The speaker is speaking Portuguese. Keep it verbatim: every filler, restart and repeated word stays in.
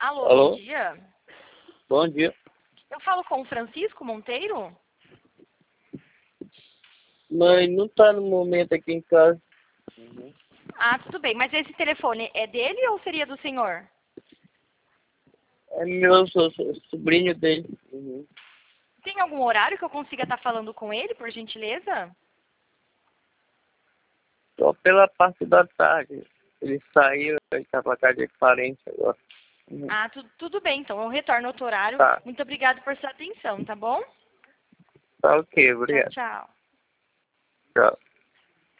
Alô, Alô? bom dia. Bom dia. Eu falo com o Francisco Monteiro? Mãe, não tá no momento aqui em casa. Uhum. Ah, tudo bem. Mas esse telefone é dele ou seria do senhor? É meu, sou, sou sobrinho dele. Uhum. Tem algum horário que eu consiga estar falando com ele, por gentileza? Só pela parte da tarde. Ele saiu, ele tá pra casa de parente agora. Uhum. Ah, tu, tudo bem, então. Eu retorno outro horário. Tá. Muito obrigada por sua atenção, tá bom? Tá ok, Tchau, obrigado. tchau. Tchau.